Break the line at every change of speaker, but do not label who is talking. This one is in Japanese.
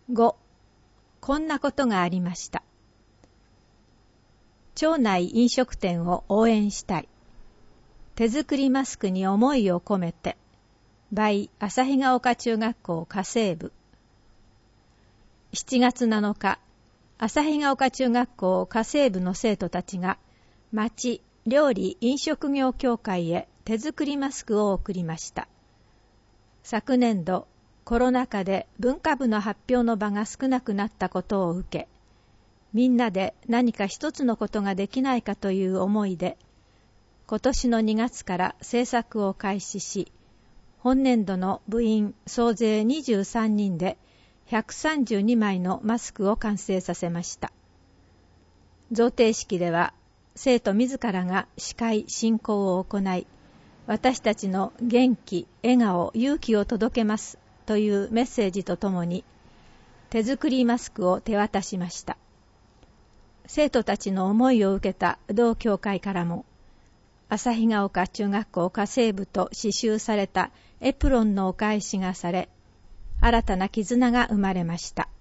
5. こんなことがありました。町内飲食店を応援したい。手作りマスクに思いを込めて。by 旭ヶ丘中学校家政部。7月7日、旭ヶ丘中学校家政部の生徒たちが、町料理飲食業協会へ手作りマスクを送りました。昨年度、コロナ禍で文化部の発表の場が少なくなったことを受け、みんなで何か一つのことができないかという思いで、今年の2月から制作を開始し、本年度の部員総勢23人で132枚のマスクを完成させました。贈呈式では、生徒自らが司会進行を行い、私たちの元気、笑顔、勇気を届けますというメッセージとともに、手作りマスクを手渡しました。生徒たちの思いを受けた同協会からも、旭ヶ丘中学校家政部と刺繍されたエプロンのお返しがされ、新たな絆が生まれました。